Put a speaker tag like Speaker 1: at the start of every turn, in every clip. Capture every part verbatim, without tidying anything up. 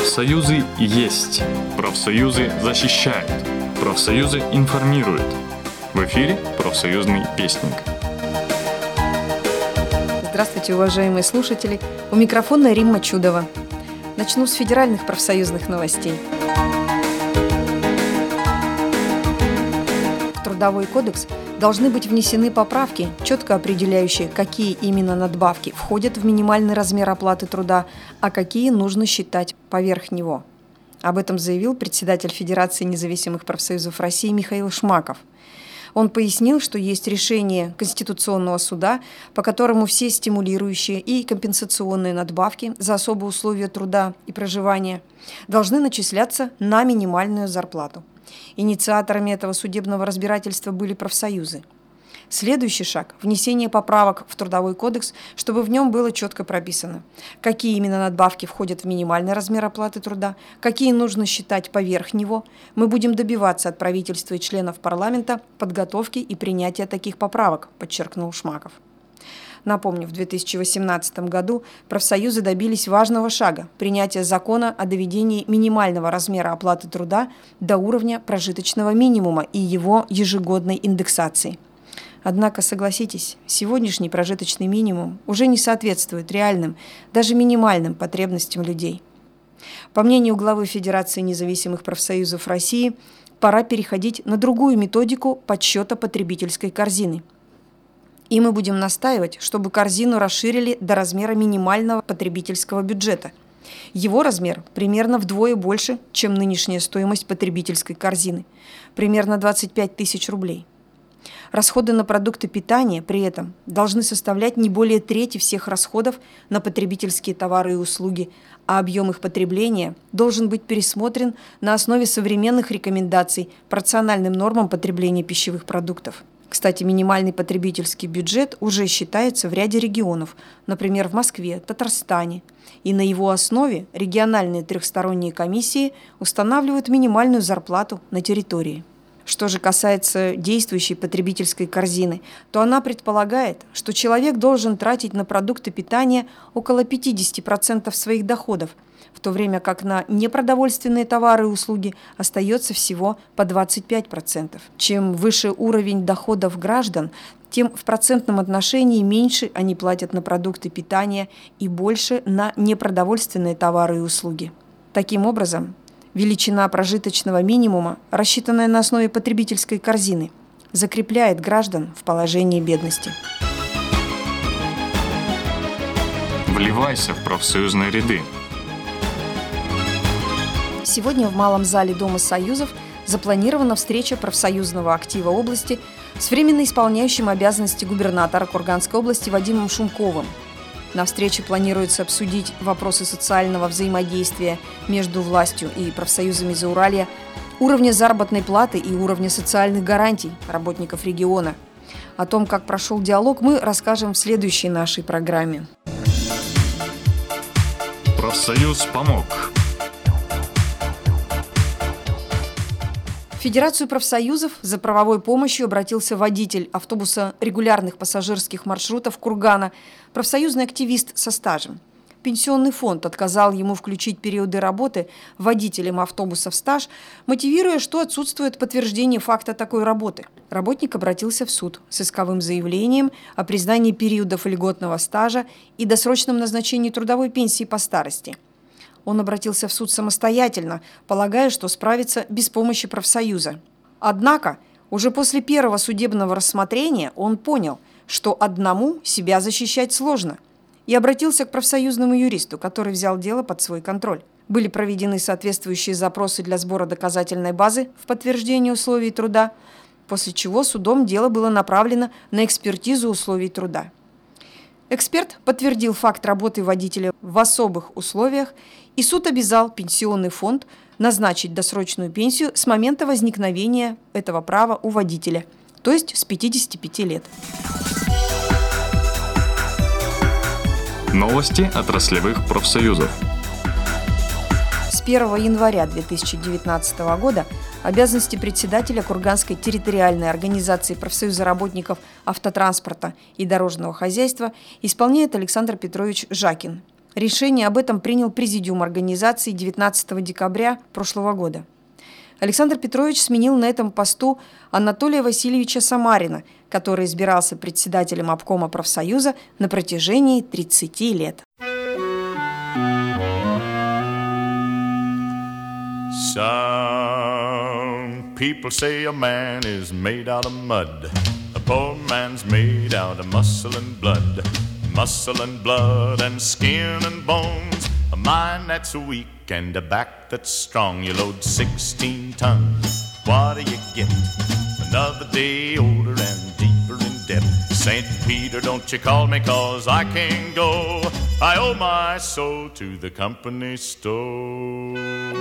Speaker 1: Профсоюзы есть. Профсоюзы защищают. Профсоюзы информируют. В эфире «Профсоюзный вестник».
Speaker 2: Здравствуйте, уважаемые слушатели. У микрофона Римма Чудова. Начну с федеральных профсоюзных новостей. В Трудовой кодекс должны быть внесены поправки, четко определяющие, какие именно надбавки входят в минимальный размер оплаты труда, а какие нужно считать поверх него. Об этом заявил председатель Федерации независимых профсоюзов России Михаил Шмаков. Он пояснил, что есть решение Конституционного суда, по которому все стимулирующие и компенсационные надбавки за особые условия труда и проживания должны начисляться на минимальную зарплату. Инициаторами этого судебного разбирательства были профсоюзы. Следующий шаг – внесение поправок в Трудовой кодекс, чтобы в нем было четко прописано, какие именно надбавки входят в минимальный размер оплаты труда, какие нужно считать поверх него. Мы будем добиваться от правительства и членов парламента подготовки и принятия таких поправок, подчеркнул Шмаков. Напомню, в две тысячи восемнадцатом году профсоюзы добились важного шага – принятия закона о доведении минимального размера оплаты труда до уровня прожиточного минимума и его ежегодной индексации. Однако, согласитесь, сегодняшний прожиточный минимум уже не соответствует реальным, даже минимальным потребностям людей. По мнению главы Федерации независимых профсоюзов России, пора переходить на другую методику подсчета потребительской корзины. И мы будем настаивать, чтобы корзину расширили до размера минимального потребительского бюджета. Его размер примерно вдвое больше, чем нынешняя стоимость потребительской корзины, примерно двадцать пять тысяч рублей. Расходы на продукты питания при этом должны составлять не более трети всех расходов на потребительские товары и услуги, а объем их потребления должен быть пересмотрен на основе современных рекомендаций по рациональным нормам потребления пищевых продуктов. Кстати, минимальный потребительский бюджет уже считается в ряде регионов, например, в Москве, Татарстане, и на его основе региональные трехсторонние комиссии устанавливают минимальную зарплату на территории. Что же касается действующей потребительской корзины, то она предполагает, что человек должен тратить на продукты питания около пятьдесят процентов своих доходов, в то время как на непродовольственные товары и услуги остается всего по двадцать пять процентов. Чем выше уровень доходов граждан, тем в процентном отношении меньше они платят на продукты питания и больше на непродовольственные товары и услуги. Таким образом, величина прожиточного минимума, рассчитанная на основе потребительской корзины, закрепляет граждан в положении бедности.
Speaker 1: Вливайся в профсоюзные ряды.
Speaker 2: Сегодня в Малом зале Дома Союзов запланирована встреча профсоюзного актива области с временно исполняющим обязанности губернатора Курганской области Вадимом Шумковым. На встрече планируется обсудить вопросы социального взаимодействия между властью и профсоюзами Зауралья, уровня заработной платы и уровня социальных гарантий работников региона. О том, как прошел диалог, мы расскажем в следующей нашей программе.
Speaker 1: Профсоюз помог.
Speaker 2: В Федерацию профсоюзов за правовой помощью обратился водитель автобуса регулярных пассажирских маршрутов Кургана, профсоюзный активист со стажем. Пенсионный фонд отказал ему включить периоды работы водителем автобуса в стаж, мотивируя, что отсутствует подтверждение факта такой работы. Работник обратился в суд с исковым заявлением о признании периодов льготного стажа и досрочном назначении трудовой пенсии по старости. Он обратился в суд самостоятельно, полагая, что справится без помощи профсоюза. Однако, уже после первого судебного рассмотрения он понял, что одному себя защищать сложно, и обратился к профсоюзному юристу, который взял дело под свой контроль. Были проведены соответствующие запросы для сбора доказательной базы в подтверждение условий труда, после чего судом дело было направлено на экспертизу условий труда. Эксперт подтвердил факт работы водителя в особых условиях, и суд обязал пенсионный фонд назначить досрочную пенсию с момента возникновения этого права у водителя, то есть с пятидесяти пяти лет.
Speaker 1: Новости отраслевых профсоюзов.
Speaker 2: С первого января две тысячи девятнадцатого года обязанности председателя Курганской территориальной организации профсоюза работников автотранспорта и дорожного хозяйства исполняет Александр Петрович Жакин. Решение об этом принял президиум организации девятнадцатого декабря прошлого года. Александр Петрович сменил на этом посту Анатолия Васильевича Самарина, который избирался председателем обкома профсоюза на протяжении тридцати лет.
Speaker 3: Some people say a man is made out of mud. A poor man's made out of muscle and blood. Muscle and blood and skin and bones. A mind that's weak and a back that's strong. You load sixteen tons. What do you get? Another day older and deeper in debt. Saint Peter, don't you call me, cause I can't go. I owe my soul to the company store.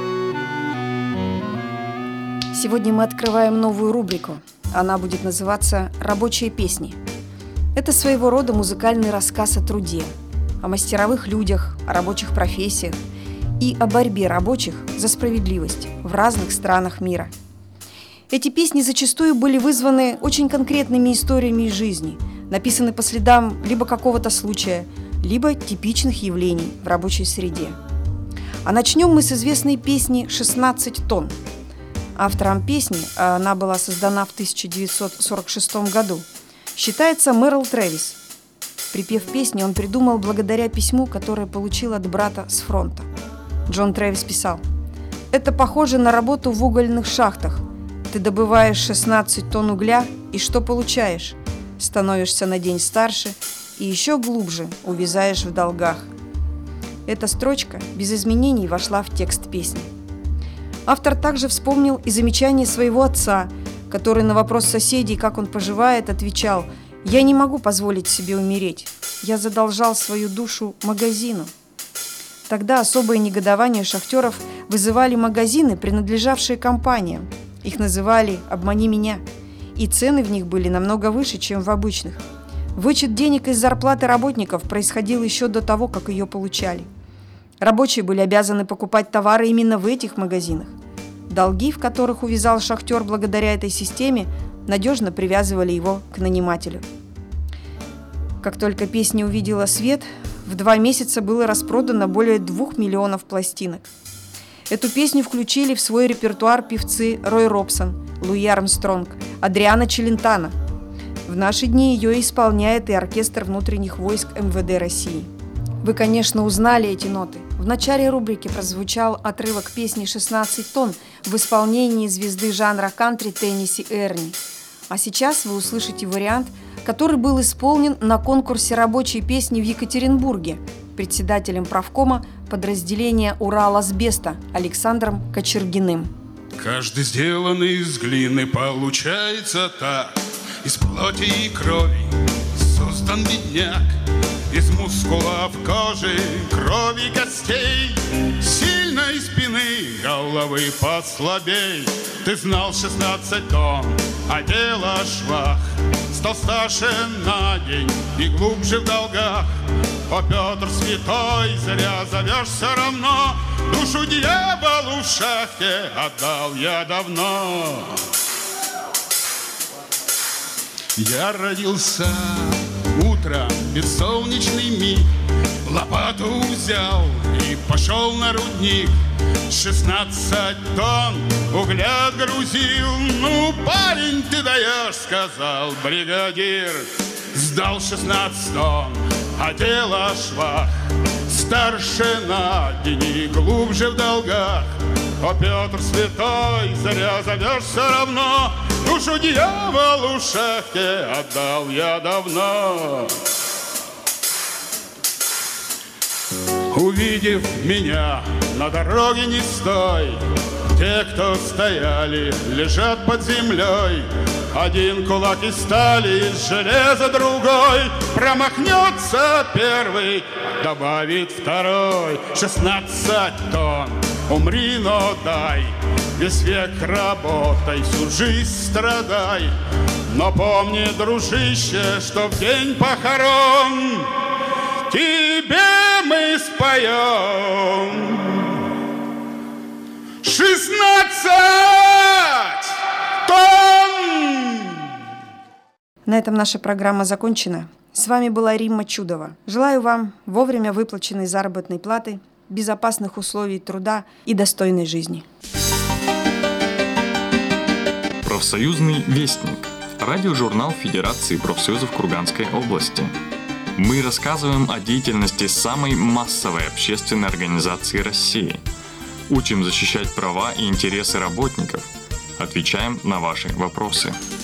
Speaker 2: Сегодня мы открываем новую рубрику. Она будет называться «Рабочие песни». Это своего рода музыкальный рассказ о труде, о мастеровых людях, о рабочих профессиях и о борьбе рабочих за справедливость в разных странах мира. Эти песни зачастую были вызваны очень конкретными историями из жизни, написаны по следам либо какого-то случая, либо типичных явлений в рабочей среде. А начнем мы с известной песни «шестнадцать тонн». Автором песни, а она была создана в тысяча девятьсот сорок шестом году, считается Мэрил Трэвис. Припев песни он придумал благодаря письму, которое получил от брата с фронта. Джон Трэвис писал: «Это похоже на работу в угольных шахтах. Ты добываешь шестнадцать тонн угля, и что получаешь? Становишься на день старше и еще глубже увязаешь в долгах». Эта строчка без изменений вошла в текст песни. Автор также вспомнил и замечание своего отца, который на вопрос соседей, как он поживает, отвечал: «Я не могу позволить себе умереть. Я задолжал свою душу магазину». Тогда особое негодование шахтеров вызывали магазины, принадлежавшие компаниям. Их называли «обмани меня», и цены в них были намного выше, чем в обычных. Вычет денег из зарплаты работников происходил еще до того, как ее получали. Рабочие были обязаны покупать товары именно в этих магазинах. Долги, в которых увязал шахтер благодаря этой системе, надежно привязывали его к нанимателю. Как только песня увидела свет, в два месяца было распродано более двух миллионов пластинок. Эту песню включили в свой репертуар певцы Рой Робсон, Луи Армстронг, Адриано Челентано. В наши дни ее исполняет и оркестр внутренних войск эм вэ дэ России. Вы, конечно, узнали эти ноты. В начале рубрики прозвучал отрывок песни «шестнадцать тонн» в исполнении звезды жанра кантри Тенниси Эрни. А сейчас вы услышите вариант, который был исполнен на конкурсе рабочей песни в Екатеринбурге председателем правкома подразделения «Урал-Асбеста» Александром Кочергиным.
Speaker 4: Каждый сделан из глины, получается так. Из плоти и крови создан бедняк. Из мускулов кожи, крови костей, сильной спины, головы послабей. Ты знал шестнадцать тонн, а дело швах. Стал старше на день и глубже в долгах. О, Петр Святой, зря зовешь все равно. Душу дьяволу в шахте отдал я давно. Я родился утром, бессолнечный миг. Лопату взял и пошел на рудник. Шестнадцать тонн угля грузил. Ну, парень, ты даешь, сказал бригадир. Сдал шестнадцать тонн, а дело швах. Старше на день и глубже в долгах. О, Петр Святой, зря зовешь все равно. Душу дьяволу в шахте отдал я давно. Увидев меня, на дороге не стой. Те, кто стояли, лежат под землей. Один кулак из стали, из железа другой. Промахнется первый, добавит второй. Шестнадцать тонн, умри, но дай. Весь век работай, всю жизнь страдай. Но помни, дружище, что в день похорон тебе мы споем шестнадцать тонн.
Speaker 2: На этом наша программа закончена. С вами была Римма Чудова. Желаю вам вовремя выплаченной заработной платы, безопасных условий труда и достойной жизни.
Speaker 1: Профсоюзный вестник. Радиожурнал Федерации профсоюзов Курганской области. Мы рассказываем о деятельности самой массовой общественной организации России. Учим защищать права и интересы работников. Отвечаем на ваши вопросы.